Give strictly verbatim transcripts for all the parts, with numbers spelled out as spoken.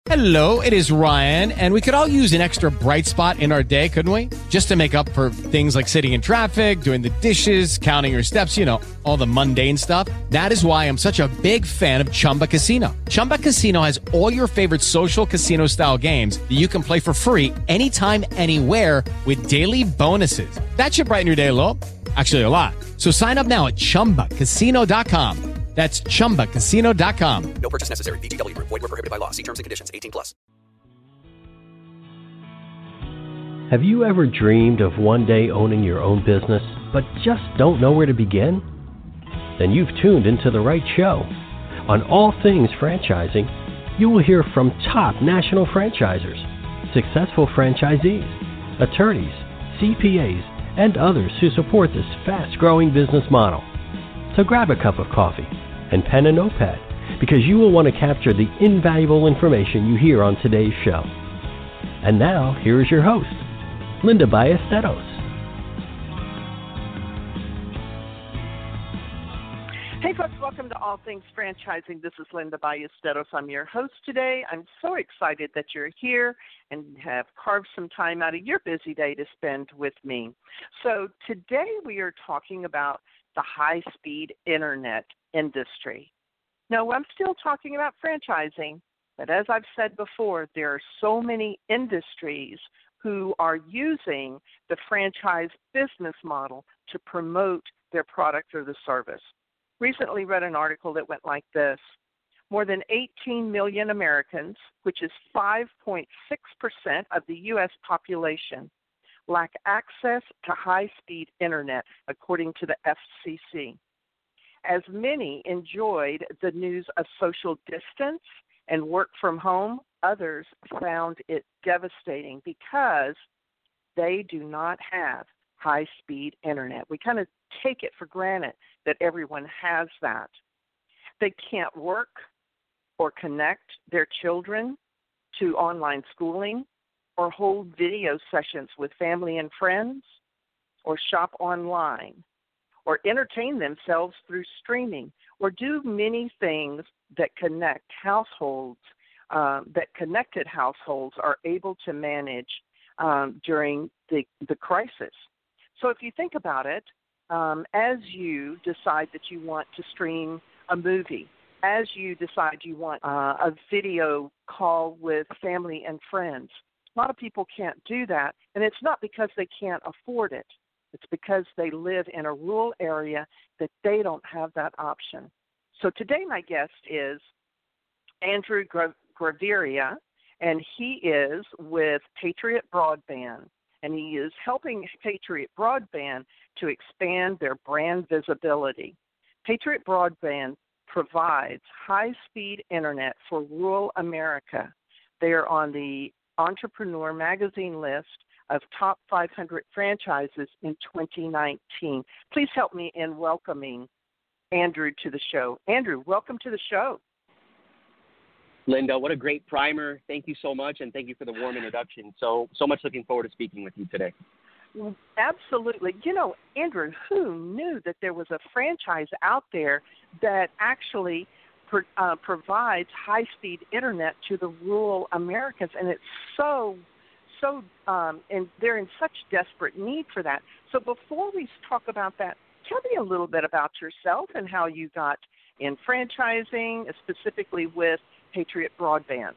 Hello, it is Ryan, and we could all use an extra bright spot in our day, couldn't we? Just to make up for things like sitting in traffic, doing the dishes, counting your steps, you know, all the mundane stuff. That is why I'm such a big fan of Chumba Casino. Chumba Casino has all your favorite social casino-style games that you can play for free anytime, anywhere with daily bonuses. That should brighten your day a little. Actually, a lot. So sign up now at chumba casino dot com. That's chumba casino dot com. No purchase necessary. V G W Group. Void where prohibited by law. See terms and conditions. eighteen plus. Have you ever dreamed of one day owning your own business, but just don't know where to begin? Then you've tuned into the right show. On All Things Franchising, you will hear from top national franchisers, successful franchisees, attorneys, C P As, and others who support this fast-growing business model. So grab a cup of coffee and pen and notepad, because you will want to capture the invaluable information you hear on today's show. And now, here is your host, Linda Ballesteros. Hey folks, welcome to All Things Franchising. This is Linda Ballesteros. I'm your host today. I'm so excited that you're here and have carved some time out of your busy day to spend with me. So today we are talking about the high-speed internet industry. No, I'm still talking about franchising, but as I've said before, there are so many industries who are using the franchise business model to promote their product or the service. Recently read an article that went like this: more than eighteen million Americans, which is five point six percent of the U S population, lack access to high-speed internet, according to the F C C. As many enjoyed the news of social distance and work from home, others found it devastating because they do not have high-speed internet. We kind of take it for granted that everyone has that. They can't work or connect their children to online schooling, or hold video sessions with family and friends, or shop online, or entertain themselves through streaming, or do many things that connect households, um, that connected households are able to manage um, during the, the crisis. So if you think about it, um, as you decide that you want to stream a movie, as you decide you want uh, a video call with family and friends, a lot of people can't do that, and it's not because they can't afford it. It's because they live in a rural area that they don't have that option. So today my guest is Andrew Gra- Graveria, and he is with Patriot Broadband, and he is helping Patriot Broadband to expand their brand visibility. Patriot Broadband provides high-speed internet for rural America. They are on the Entrepreneur Magazine list of top five hundred franchises in twenty nineteen. Please help me in welcoming Andrew to the show. Andrew, welcome to the show. Linda, what a great primer. Thank you so much, and thank you for the warm introduction. So, so much looking forward to speaking with you today. Well, absolutely. You know, Andrew, who knew that there was a franchise out there that actually pro- uh, provides high-speed internet to the rural Americans, and it's so, so, um, and they're in such desperate need for that. So before we talk about that, tell me a little bit about yourself and how you got in franchising, specifically with Patriot Broadband.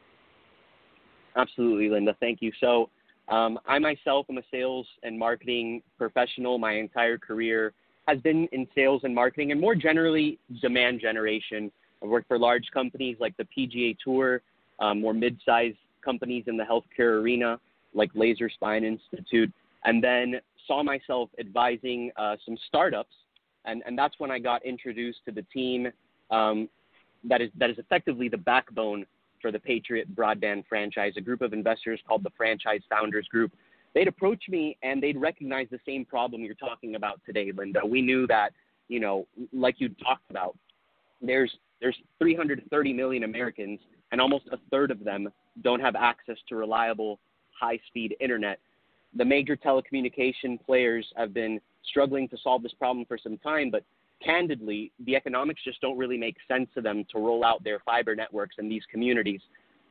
Absolutely, Linda. Thank you. So um, I myself am a sales and marketing professional. My entire career has been in sales and marketing, and more generally, demand generation. I've worked for large companies like the P G A Tour, um, more mid-sized companies in the healthcare arena like Laser Spine Institute, and then saw myself advising uh, some startups, and, and that's when I got introduced to the team um, that is that is effectively the backbone for the Patriot Broadband franchise, a group of investors called the Franchise Founders Group. They'd approach me and they'd recognize the same problem you're talking about today, Linda. We knew that, you know, like you talked about, there's there's three hundred thirty million Americans, and almost a third of them don't have access to reliable, high-speed internet. The major telecommunication players have been struggling to solve this problem for some time, but candidly, the economics just don't really make sense to them to roll out their fiber networks in these communities.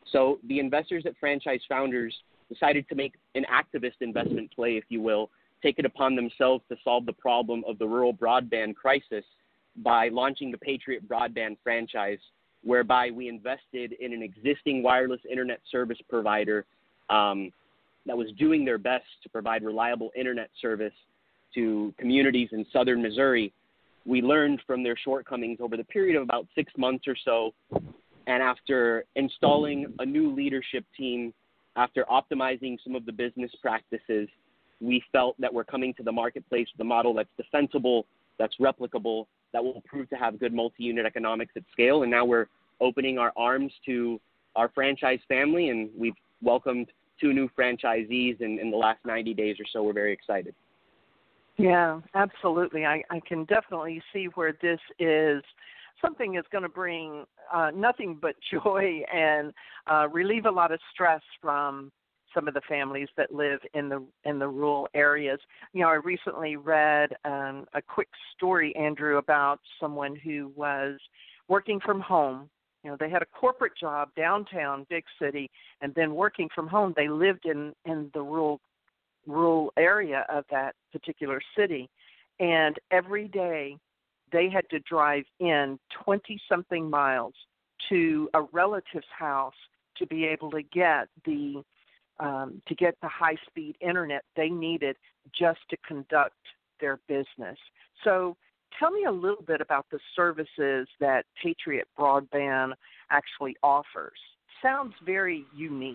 So the investors at Franchise Founders decided to make an activist investment play, if you will, take it upon themselves to solve the problem of the rural broadband crisis by launching the Patriot Broadband franchise, whereby we invested in an existing wireless internet service provider um, that was doing their best to provide reliable internet service to communities in southern Missouri. We learned from their shortcomings over the period of about six months or so, and after installing a new leadership team, after optimizing some of the business practices, we felt that we're coming to the marketplace with a model that's defensible, that's replicable, that will prove to have good multi-unit economics at scale. And now we're opening our arms to our franchise family, and we've welcomed two new franchisees in, in the last ninety days or so. We're very excited. Yeah, absolutely. I, I can definitely see where this is something is going to bring uh, nothing but joy and uh, relieve a lot of stress from some of the families that live in the in the rural areas. You know, I recently read um, a quick story, Andrew, about someone who was working from home. You know, they had a corporate job downtown, big city, and then working from home. They lived in, in the rural rural area of that particular city, and every day they had to drive in twenty-something miles to a relative's house to be able to get the um, to get the high-speed internet they needed just to conduct their business. So tell me a little bit about the services that Patriot Broadband actually offers. Sounds very unique.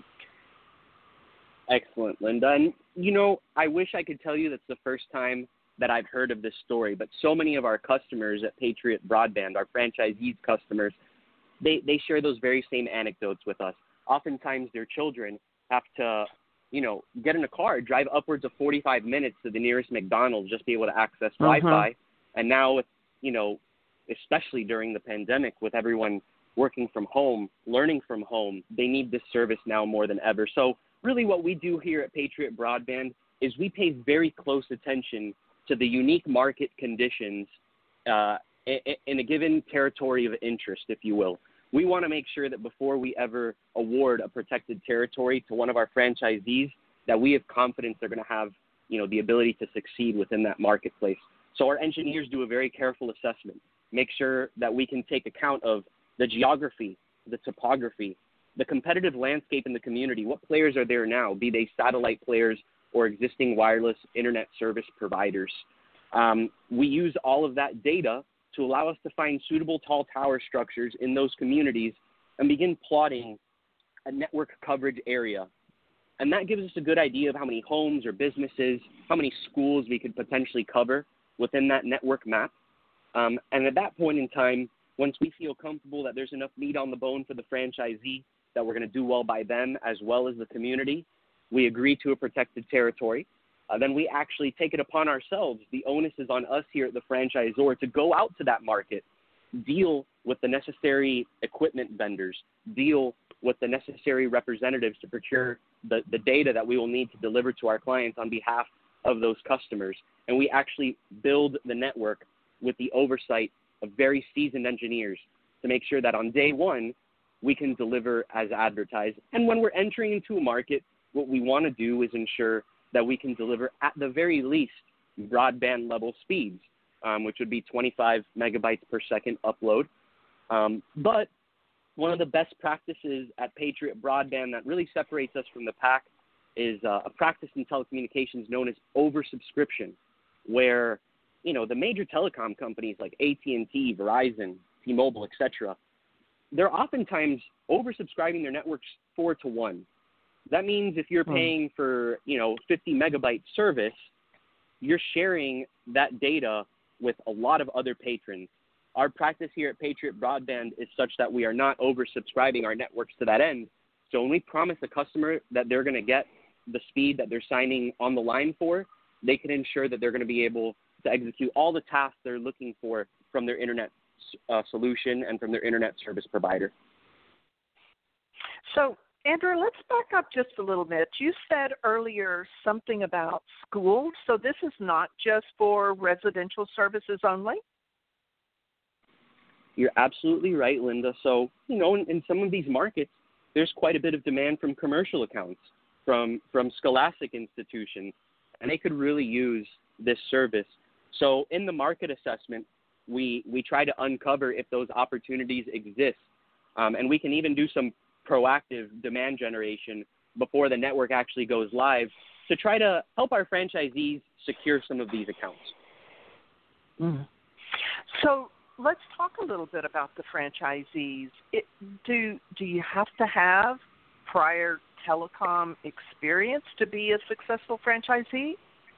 Excellent, Linda. And, you know, I wish I could tell you that's the first time that I've heard of this story, but so many of our customers at Patriot Broadband, our franchisees customers, they, they share those very same anecdotes with us. Oftentimes their children have to, you know, get in a car, drive upwards of forty-five minutes to the nearest McDonald's just to be able to access uh-huh. Wi-Fi. And now, with, you know, especially during the pandemic, with everyone working from home, learning from home, they need this service now more than ever. So really what we do here at Patriot Broadband is we pay very close attention to the unique market conditions uh, in a given territory of interest, if you will. We want to make sure that before we ever award a protected territory to one of our franchisees, that we have confidence they're going to have, you know, the ability to succeed within that marketplace. So our engineers do a very careful assessment, make sure that we can take account of the geography, the topography, the competitive landscape in the community. What players are there now, be they satellite players or existing wireless internet service providers? Um, we use all of that data to allow us to find suitable tall tower structures in those communities and begin plotting a network coverage area. And that gives us a good idea of how many homes or businesses, how many schools we could potentially cover within that network map. Um, and at that point in time, once we feel comfortable that there's enough meat on the bone for the franchisee, that we're going to do well by them as well as the community, we agree to a protected territory. Uh, then we actually take it upon ourselves. The onus is on us here at the franchisor to go out to that market, deal with the necessary equipment vendors, deal with the necessary representatives to procure the, the data that we will need to deliver to our clients on behalf of those customers. And we actually build the network with the oversight of very seasoned engineers to make sure that on day one, we can deliver as advertised. And when we're entering into a market, what we want to do is ensure that we can deliver at the very least broadband level speeds, um, which would be twenty-five megabytes per second upload. Um, but one of the best practices at Patriot Broadband that really separates us from the pack is uh, a practice in telecommunications known as oversubscription, where, you know, the major telecom companies like A T and T, Verizon, T-Mobile, et cetera, they're oftentimes oversubscribing their networks four to one. That means if you're paying for, you know, fifty megabyte service, you're sharing that data with a lot of other patrons. Our practice here at Patriot Broadband is such that we are not oversubscribing our networks to that end. So when we promise a customer that they're going to get the speed that they're signing on the line for, they can ensure that they're going to be able to execute all the tasks they're looking for from their internet uh, solution and from their internet service provider. So, Andrew, let's back up just a little bit. You said earlier something about schools, so this is not just for residential services only? You're absolutely right, Linda. So, you know, in, in some of these markets, there's quite a bit of demand from commercial accounts, from from scholastic institutions, and they could really use this service. So in the market assessment, we we try to uncover if those opportunities exist, um, and we can even do some proactive demand generation before the network actually goes live to try to help our franchisees secure some of these accounts. Mm. So let's talk a little bit about the franchisees. It, do do you have to have prior telecom experience to be a successful franchisee?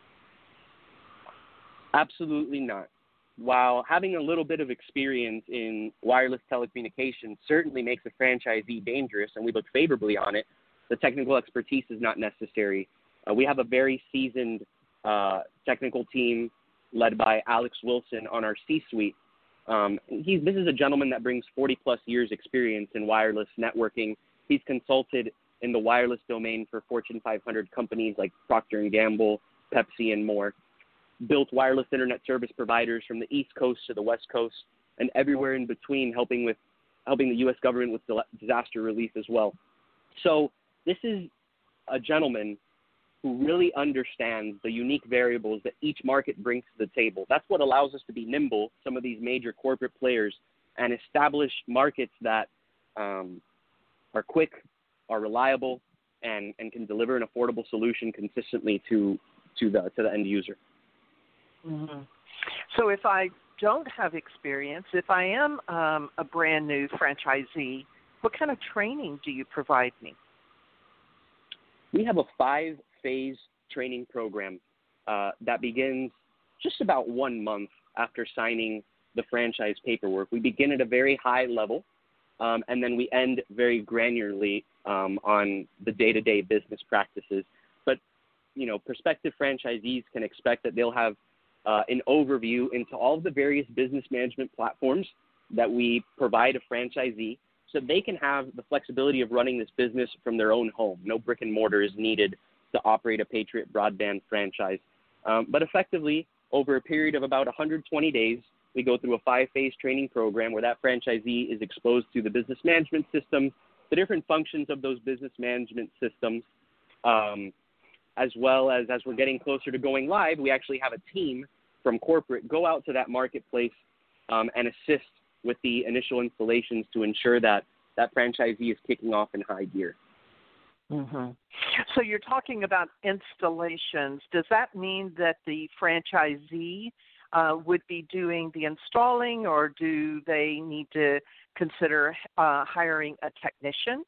Absolutely not. While having a little bit of experience in wireless telecommunications certainly makes a franchisee dangerous, and we look favorably on it, the technical expertise is not necessary. Uh, we have a very seasoned uh, technical team led by Alex Wilson on our C-suite. Um, he's, this is a gentleman that brings forty plus years experience in wireless networking. He's consulted in the wireless domain for Fortune five hundred companies like Procter and Gamble, Pepsi, and more. Built wireless internet service providers from the East Coast to the West Coast and everywhere in between, helping with helping the U S government with disaster relief as well. So this is a gentleman who really understands the unique variables that each market brings to the table. That's what allows us to be nimble, some of these major corporate players, and establish markets that um, are quick, are reliable, and, and can deliver an affordable solution consistently to to the to the end user. Mm-hmm. So if I don't have experience, if I am um, a brand new franchisee, what kind of training do you provide me? We have a five-phase training program uh, that begins just about one month after signing the franchise paperwork. We begin at a very high level, um, and then we end very granularly um, on the day-to-day business practices. But, you know, prospective franchisees can expect that they'll have uh, an overview into all of the various business management platforms that we provide a franchisee, so they can have the flexibility of running this business from their own home. No brick and mortar is needed to operate a Patriot Broadband franchise. Um, but effectively, over a period of about one hundred twenty days, we go through a five-phase training program where that franchisee is exposed to the business management systems, the different functions of those business management systems, um, as well as as we're getting closer to going live, we actually have a team from corporate go out to that marketplace um, and assist with the initial installations to ensure that that franchisee is kicking off in high gear. Mm-hmm. So you're talking about installations. Does that mean that the franchisee uh, would be doing the installing, or do they need to consider uh, hiring a technician?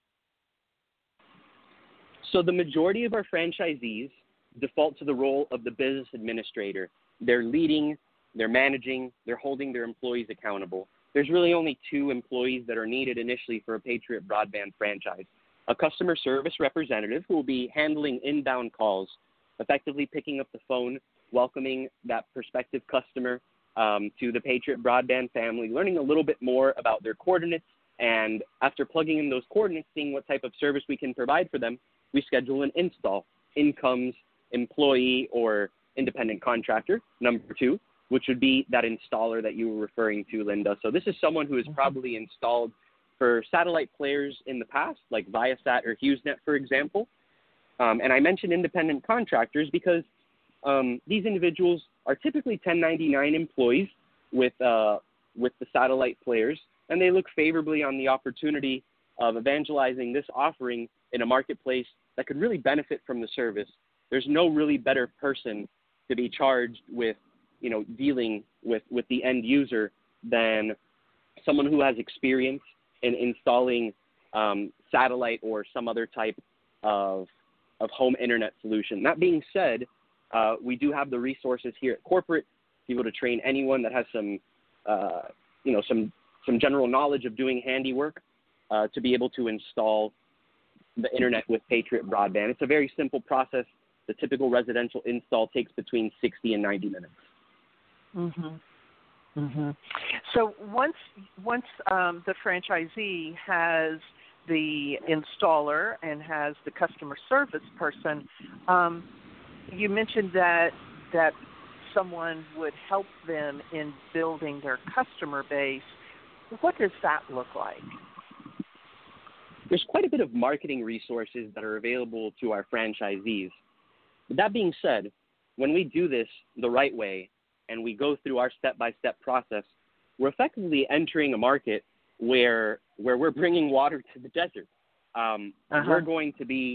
So the majority of our franchisees default to the role of the business administrator. They're leading, they're managing, they're holding their employees accountable. There's really only two employees that are needed initially for a Patriot Broadband franchise. A customer service representative who will be handling inbound calls, effectively picking up the phone, welcoming that prospective customer um, to the Patriot Broadband family, learning a little bit more about their coordinates, and after plugging in those coordinates, seeing what type of service we can provide for them, we schedule an install. In comes employee or independent contractor, number two, which would be that installer that you were referring to, Linda. So this is someone who has probably installed for satellite players in the past, like Viasat or HughesNet, for example. Um, and I mentioned independent contractors because um, these individuals are typically ten ninety-nine employees with uh, with the satellite players, and they look favorably on the opportunity of evangelizing this offering in a marketplace that could really benefit from the service. There's no really better person to be charged with, you know, dealing with, with the end user than someone who has experience in installing um, satellite or some other type of of home internet solution. That being said, uh, we do have the resources here at corporate to be able to train anyone that has some, uh, you know, some some general knowledge of doing handiwork uh, to be able to install the internet with Patriot Broadband. It's a very simple process. The typical residential install takes between sixty and ninety minutes. Mm-hmm. Mm-hmm. So once once um, the franchisee has the installer and has the customer service person, um, you mentioned that that someone would help them in building their customer base. What does that look like? there's quite a bit of marketing resources that are available to our franchisees. But that being said, when we do this the right way and we go through our step-by-step process, we're effectively entering a market where where we're bringing water to the desert. Um, uh-huh. We're going to be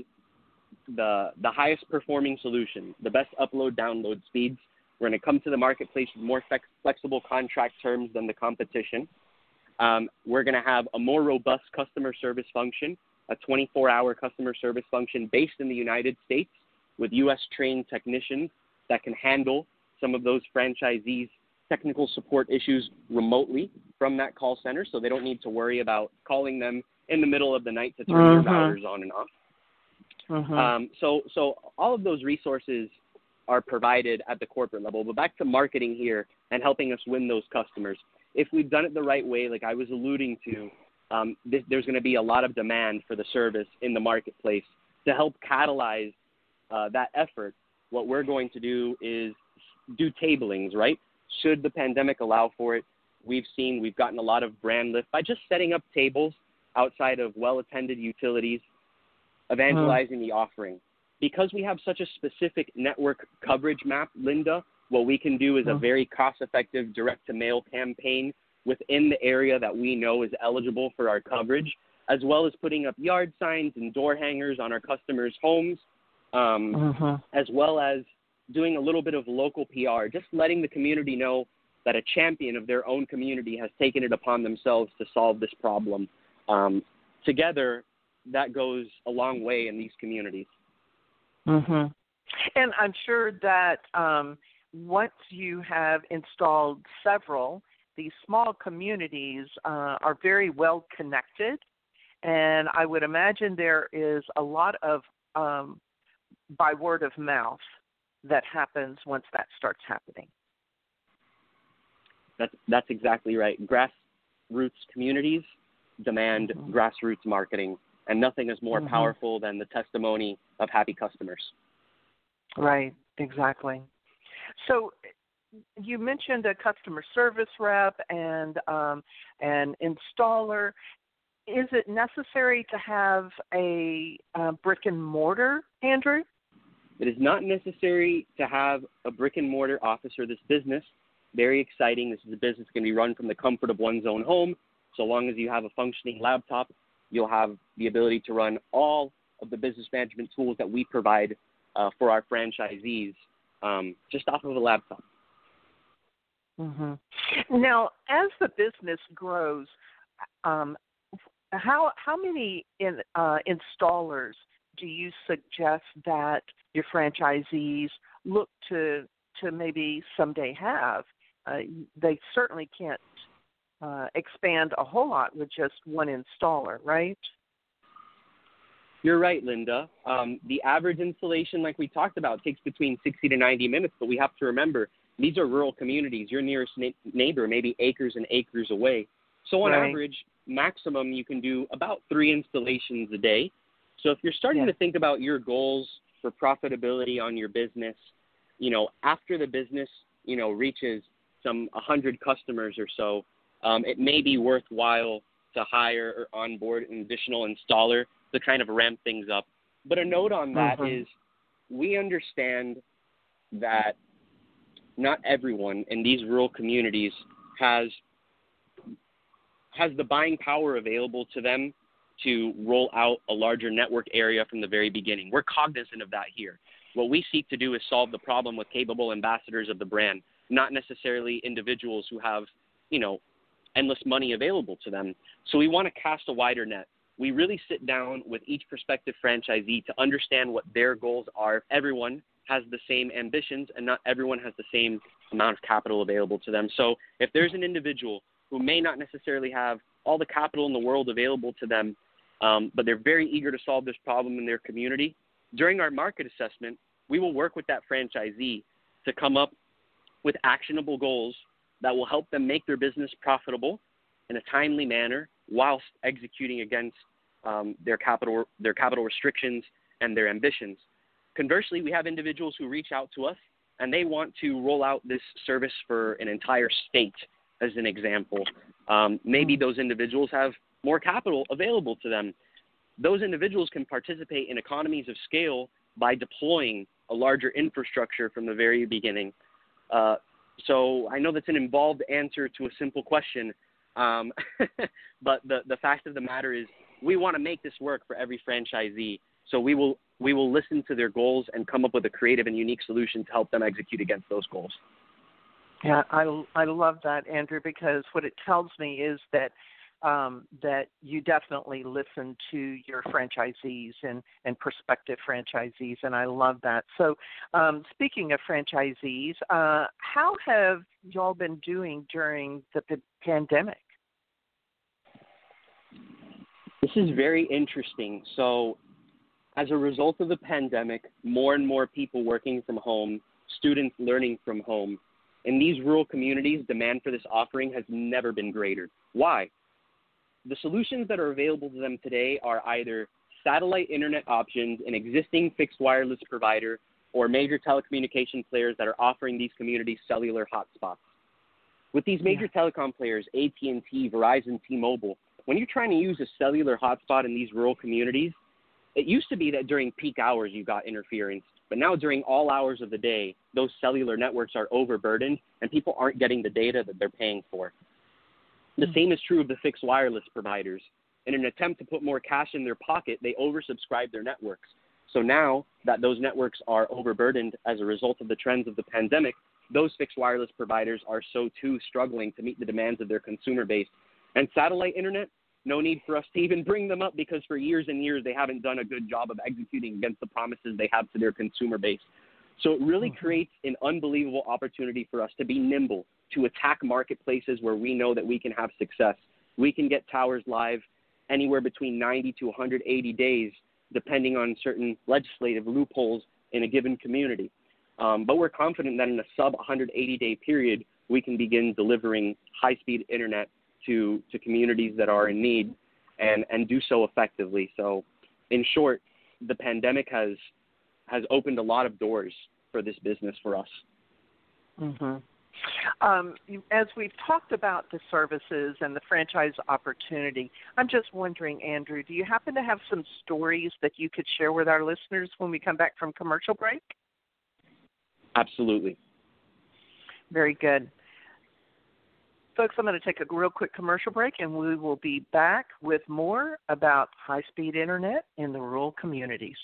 the the highest performing solution, the best upload download speeds. We're going to come to the marketplace with more flex- flexible contract terms than the competition. Um, we're going to have a more robust customer service function, a twenty-four hour customer service function based in the United States with U S trained technicians that can handle some of those franchisees' technical support issues remotely from that call center, so they don't need to worry about calling them in the middle of the night to turn uh-huh. their routers on and off. Uh-huh. Um, so, so all of those resources are provided at the corporate level. But back to marketing here and helping us win those customers. If we've done it the right way, like I was alluding to, um, this, there's going to be a lot of demand for the service in the marketplace. To help catalyze uh, that effort, what we're going to do is do tablings, right? Should the pandemic allow for it, we've seen we've gotten a lot of brand lift by just setting up tables outside of well-attended utilities, evangelizing uh-huh. the offering. Because we have such a specific network coverage map, Linda, what we can do is uh-huh. a very cost-effective direct-to-mail campaign within the area that we know is eligible for our coverage, as well as putting up yard signs and door hangers on our customers' homes, um, uh-huh. as well as doing a little bit of local P R, just letting the community know that a champion of their own community has taken it upon themselves to solve this problem. Um, together, that goes a long way in these communities. Mm-hmm. And I'm sure that um, once you have installed several, these small communities uh, are very well connected, and I would imagine there is a lot of um, by word of mouth that happens once that starts happening. That's, that's exactly right. Grassroots communities demand mm-hmm. grassroots marketing, and nothing is more mm-hmm. powerful than the testimony of happy customers. Right, exactly. So you mentioned a customer service rep and um, an installer. Is it necessary to have a uh, brick and mortar, Andrew? It is not necessary to have a brick and mortar office for this business. Very exciting. This is a business going to be run from the comfort of one's own home. So long as you have a functioning laptop, you'll have the ability to run all of the business management tools that we provide uh, for our franchisees um, just off of a laptop. Mm-hmm. Now, as the business grows, um, how how many in, uh, installers do you suggest that your franchisees look to to maybe someday have? Uh, they certainly can't uh, expand a whole lot with just one installer, right? You're right, Linda. Um, the average installation, like we talked about, takes between sixty to ninety minutes, but we have to remember these are rural communities. Your nearest na- neighbor may be acres and acres away. So on right. average, maximum you can do about three installations a day. So if you're starting yeah. to think about your goals for profitability on your business, you know, after the business, you know, reaches some one hundred customers or so, um, it may be worthwhile to hire or onboard an additional installer to kind of ramp things up. But a note on that mm-hmm. is we understand that not everyone in these rural communities has has the buying power available to them to roll out a larger network area from the very beginning. We're cognizant of that here. What we seek to do is solve the problem with capable ambassadors of the brand, not necessarily individuals who have, you know, endless money available to them. So we want to cast a wider net. We really sit down with each prospective franchisee to understand what their goals are. Everyone has the same ambitions, and not everyone has the same amount of capital available to them. So if there's an individual who may not necessarily have all the capital in the world available to them, um, but they're very eager to solve this problem in their community, during our market assessment, we will work with that franchisee to come up with actionable goals that will help them make their business profitable in a timely manner whilst executing against um, their capital their capital restrictions and their ambitions. Conversely, we have individuals who reach out to us and they want to roll out this service for an entire state, as an example. Um, maybe those individuals have more capital available to them. those individuals can participate in economies of scale by deploying a larger infrastructure from the very beginning. Uh, so I know that's an involved answer to a simple question, um, but the, the fact of the matter is we want to make this work for every franchisee. So we will we will listen to their goals and come up with a creative and unique solution to help them execute against those goals. Yeah, I, I love that, Andrew, because what it tells me is that um, that you definitely listen to your franchisees and, and prospective franchisees, and I love that. So um, speaking of franchisees, uh, how have y'all been doing during the p- pandemic? This is very interesting. So as a result of the pandemic, more and more people working from home, students learning from home, in these rural communities, demand for this offering has never been greater. Why? The solutions that are available to them today are either satellite internet options, an existing fixed wireless provider, or major telecommunication players that are offering these communities cellular hotspots. With these major yeah. telecom players, A T and T, Verizon, T-Mobile, when you're trying to use a cellular hotspot in these rural communities, it used to be that during peak hours you got interference, but now during all hours of the day, those cellular networks are overburdened and people aren't getting the data that they're paying for. The same is true of the fixed wireless providers. In an attempt to put more cash in their pocket, they oversubscribe their networks. So now that those networks are overburdened as a result of the trends of the pandemic, those fixed wireless providers are so too struggling to meet the demands of their consumer base. And satellite internet, no need for us to even bring them up because for years and years they haven't done a good job of executing against the promises they have to their consumer base. So it really mm-hmm. creates an unbelievable opportunity for us to be nimble, to attack marketplaces where we know that we can have success. We can get towers live anywhere between ninety to one hundred eighty days, depending on certain legislative loopholes in a given community. Um, but we're confident that in a sub one hundred eighty day period, we can begin delivering high-speed internet to, to communities that are in need and, and do so effectively. So in short, the pandemic has has opened a lot of doors for this business for us. Mm-hmm. Um, as we've talked about the services and the franchise opportunity, I'm just wondering, Andrew, do you happen to have some stories that you could share with our listeners when we come back from commercial break? Absolutely. Very good. Folks, I'm going to take a real quick commercial break, and we will be back with more about high-speed internet in the rural communities.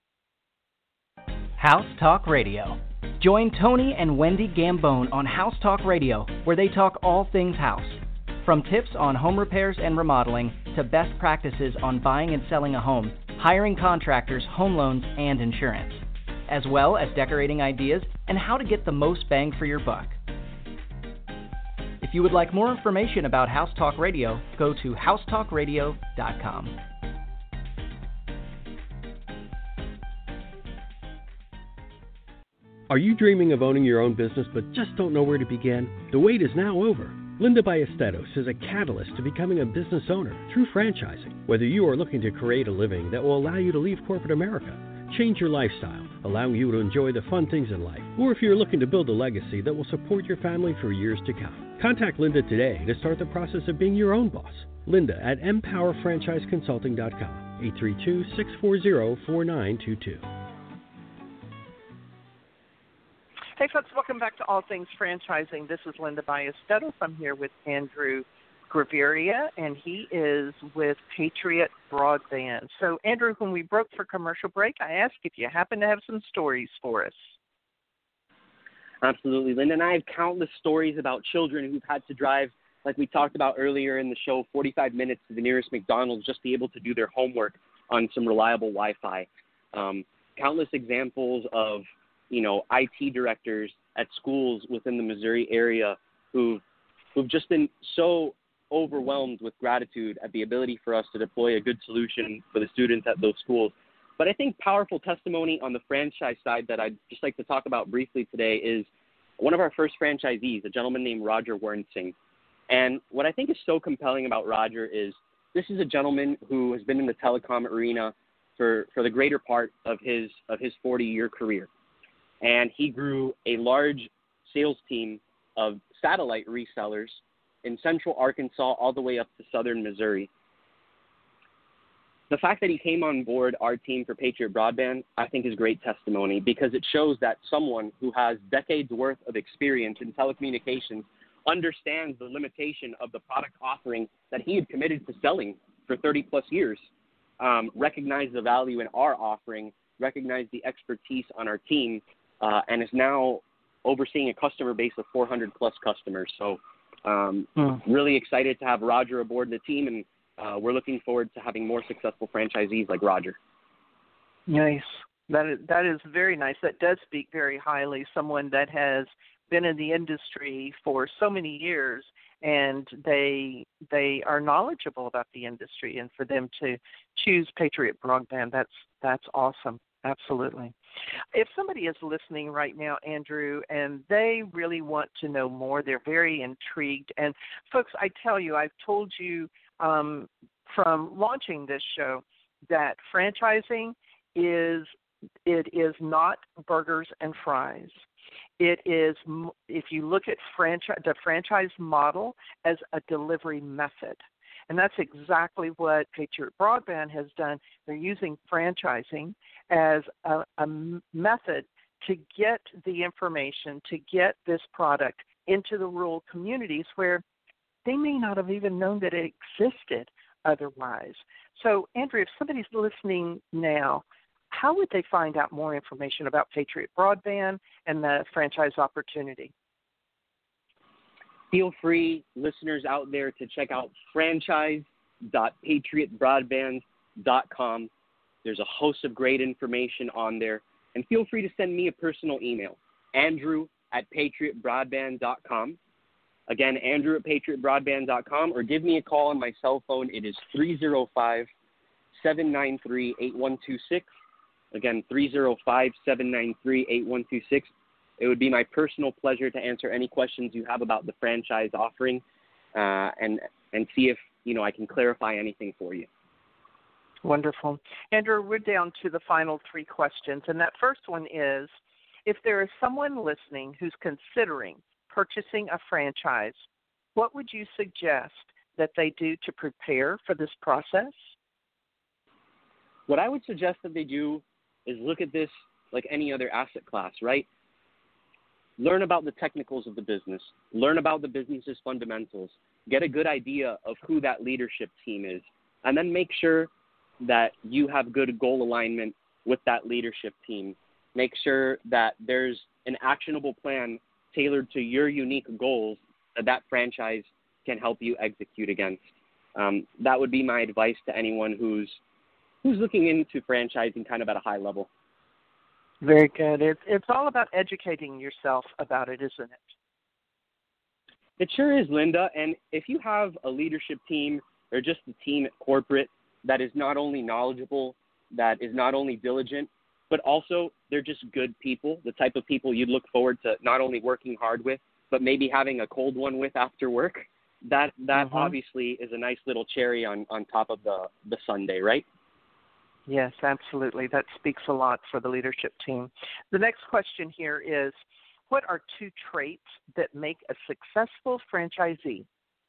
House Talk Radio. Join Tony and Wendy Gambone on House Talk Radio, where they talk all things house. From tips on home repairs and remodeling to best practices on buying and selling a home, hiring contractors, home loans, and insurance, as well as decorating ideas and how to get the most bang for your buck. If you would like more information about House Talk Radio, go to house talk radio dot com. Are you dreaming of owning your own business but just don't know where to begin? The wait is now over. Linda Ballesteros is a catalyst to becoming a business owner through franchising. Whether you are looking to create a living that will allow you to leave corporate America, change your lifestyle, allowing you to enjoy the fun things in life, or if you're looking to build a legacy that will support your family for years to come, contact Linda today to start the process of being your own boss. Linda at empower franchise consulting dot com, eight three two, six four zero, four nine two two. Hey, folks, welcome back to All Things Franchising. This is Linda Ballesteros. I'm here with Andrew Graveria, and he is with Patriot Broadband. So, Andrew, when we broke for commercial break, I asked if you happen to have some stories for us. Absolutely, Linda. And I have countless stories about children who've had to drive, like we talked about earlier in the show, forty-five minutes to the nearest McDonald's just to be able to do their homework on some reliable Wi-Fi. Um, countless examples of you know, I T directors at schools within the Missouri area who, who've just been so overwhelmed with gratitude at the ability for us to deploy a good solution for the students at those schools. But I think powerful testimony on the franchise side that I'd just like to talk about briefly today is one of our first franchisees, a gentleman named Roger Wernsing. And what I think is so compelling about Roger is this is a gentleman who has been in the telecom arena for, for the greater part of his of his forty-year career. And he grew a large sales team of satellite resellers in central Arkansas all the way up to southern Missouri. the fact that he came on board our team for Patriot Broadband, I think is great testimony because it shows that someone who has decades worth of experience in telecommunications understands the limitation of the product offering that he had committed to selling for thirty plus years, um, recognize the value in our offering, recognize the expertise on our team, uh, and is now overseeing a customer base of four hundred plus customers. So um, hmm. really excited to have Roger aboard the team, and uh, we're looking forward to having more successful franchisees like Roger. Nice. That is, that is very nice. That does speak very highly. Someone that has been in the industry for so many years, and they they are knowledgeable about the industry, and for them to choose Patriot Broadband, that's that's awesome. Absolutely. If somebody is listening right now, Andrew, and they really want to know more, they're very intrigued. And folks, I tell you, I've told you um, from launching this show that franchising is it is not burgers and fries. It is, if you look at franchise, the franchise model as a delivery method. And that's exactly what Patriot Broadband has done. They're using franchising as a, a method to get the information, to get this product into the rural communities where they may not have even known that it existed otherwise. So, Andrew, if somebody's listening now, how would they find out more information about Patriot Broadband and the franchise opportunity? Feel free, listeners out there, to check out franchise dot patriot broadband dot com. There's a host of great information on there. And feel free to send me a personal email, andrew at patriot broadband dot com. Again, andrew at patriot broadband dot com, or give me a call on my cell phone. It is three oh five, seven nine three, eight one two six. Again, three oh five, seven nine three, eight one two six. It would be my personal pleasure to answer any questions you have about the franchise offering uh, and and see if, you know, I can clarify anything for you. Wonderful. Andrew, we're down to the final three questions. And that first one is, if there is someone listening who's considering purchasing a franchise, what would you suggest that they do to prepare for this process? What I would suggest that they do is look at this like any other asset class, right? Learn about the technicals of the business. Learn about the business's fundamentals. Get a good idea of who that leadership team is. And then make sure that you have good goal alignment with that leadership team. Make sure that there's an actionable plan tailored to your unique goals that that franchise can help you execute against. Um, that would be my advice to anyone who's who's looking into franchising kind of at a high level. Very good. It's it's all about educating yourself about it, isn't it? It sure is, Linda. And if you have a leadership team or just a team at corporate that is not only knowledgeable, that is not only diligent, but also they're just good people, the type of people you'd look forward to not only working hard with, but maybe having a cold one with after work, that that mm-hmm. obviously is a nice little cherry on, on top of the, the sundae, right? Yes, absolutely. That speaks a lot for the leadership team. The next question here is, what are two traits that make a successful franchisee?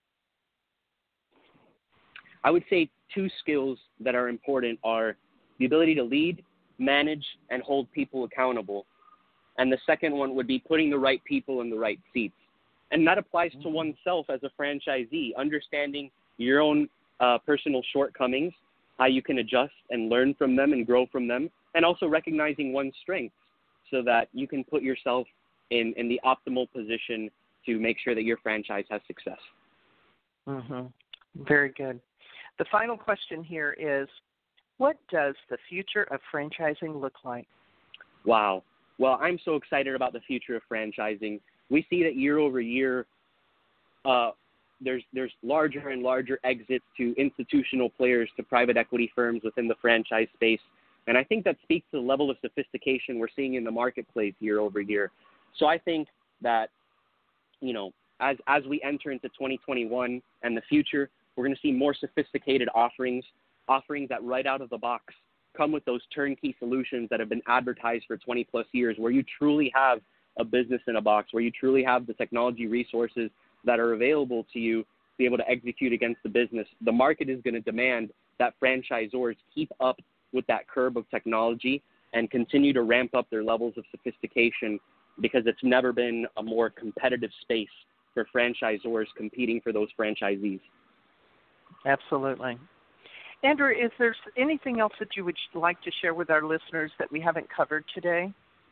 I would say two skills that are important are the ability to lead, manage, and hold people accountable. And the second one would be putting the right people in the right seats. And that applies to oneself as a franchisee, understanding your own uh, personal shortcomings, how you can adjust and learn from them and grow from them, and also recognizing one's strengths so that you can put yourself in, in the optimal position to make sure that your franchise has success. Mm-hmm. Very good. The final question here is, what does the future of franchising look like? Wow. Well, I'm so excited about the future of franchising. We see that year over year, uh, There's there's larger and larger exits to institutional players, to private equity firms within the franchise space. And I think that speaks to the level of sophistication we're seeing in the marketplace year over year. So I think that, you know, as as we enter into twenty twenty-one and the future, we're going to see more sophisticated offerings, offerings that right out of the box come with those turnkey solutions that have been advertised for twenty plus years, where you truly have a business in a box, where you truly have the technology resources that are available to you to be able to execute against the business. The market is going to demand that franchisors keep up with that curve of technology and continue to ramp up their levels of sophistication, because it's never been a more competitive space for franchisors competing for those franchisees. Absolutely. Andrew, is there anything else that you would like to share with our listeners that we haven't covered today?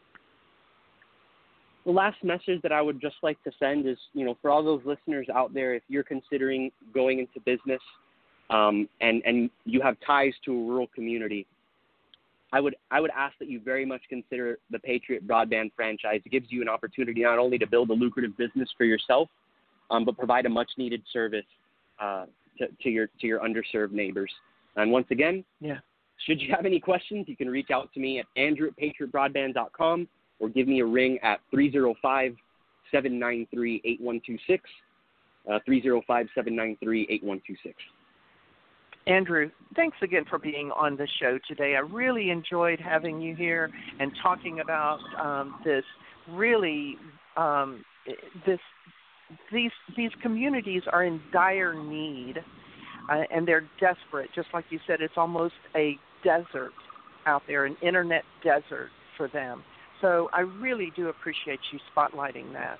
The last message that I would just like to send is, you know, for all those listeners out there, if you're considering going into business um, and, and you have ties to a rural community, I would I would ask that you very much consider the Patriot Broadband franchise. It gives you an opportunity not only to build a lucrative business for yourself, um, but provide a much-needed service uh, to, to your to your underserved neighbors. And once again, yeah. should you have any questions, you can reach out to me at andrew at patriot broadband dot com or give me a ring at three oh five, seven nine three, eight one two six, uh, three oh five, seven nine three, eight one two six. Andrew, thanks again for being on the show today. I really enjoyed having you here and talking about um, this really, um, this these these communities are in dire need, uh, and they're desperate. Just like you said, it's almost a desert out there, an internet desert for them. So I really do appreciate you spotlighting that.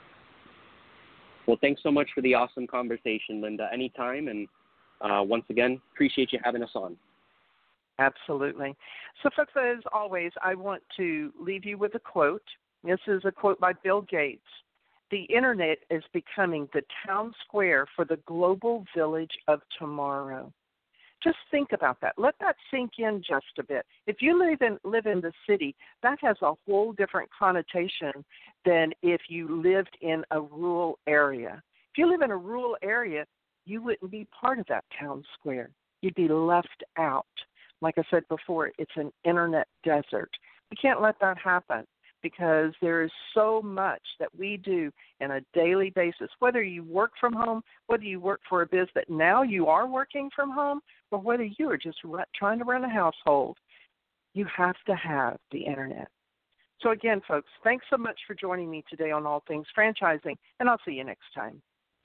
Well, thanks so much for the awesome conversation, Linda. Anytime, and Uh, once again, appreciate you having us on. Absolutely. So, folks, as always, I want to leave you with a quote. This is a quote by Bill Gates. The Internet is becoming the town square for the global village of tomorrow. Just think about that. Let that sink in just a bit. If you live in, live in the city, that has a whole different connotation than if you lived in a rural area. If you live in a rural area, you wouldn't be part of that town square. You'd be left out. Like I said before, it's an internet desert. We can't let that happen because there is so much that we do on a daily basis, whether you work from home, whether you work for a biz that now you are working from home, or whether you are just trying to run a household. You have to have the internet. So again, folks, thanks so much for joining me today on All Things Franchising, and I'll see you next time.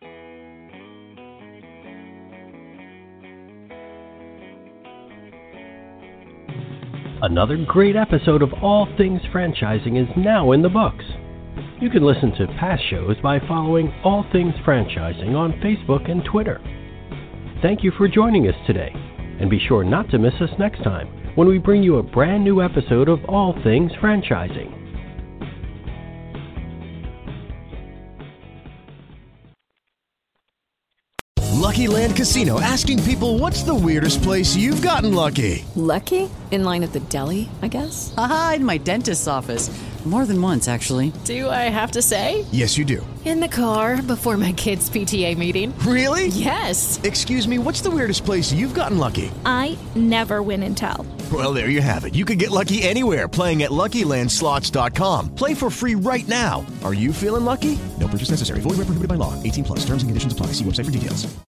Another great episode of All Things Franchising is now in the books. You can listen to past shows by following All Things Franchising on Facebook and Twitter. Thank you for joining us today, and be sure not to miss us next time when we bring you a brand new episode of All Things Franchising. Lucky Land Casino, asking people, what's the weirdest place you've gotten lucky? Lucky? In line at the deli, I guess? Aha, in my dentist's office. More than once, actually. Do I have to say? Yes, you do. In the car before my kids' P T A meeting. Really? Yes. Excuse me, what's the weirdest place you've gotten lucky? I never win and tell. Well, there you have it. You can get lucky anywhere, playing at Lucky Land Slots dot com. Play for free right now. Are you feeling lucky? No purchase necessary. Void where prohibited by law. eighteen plus. Terms and conditions apply. See website for details.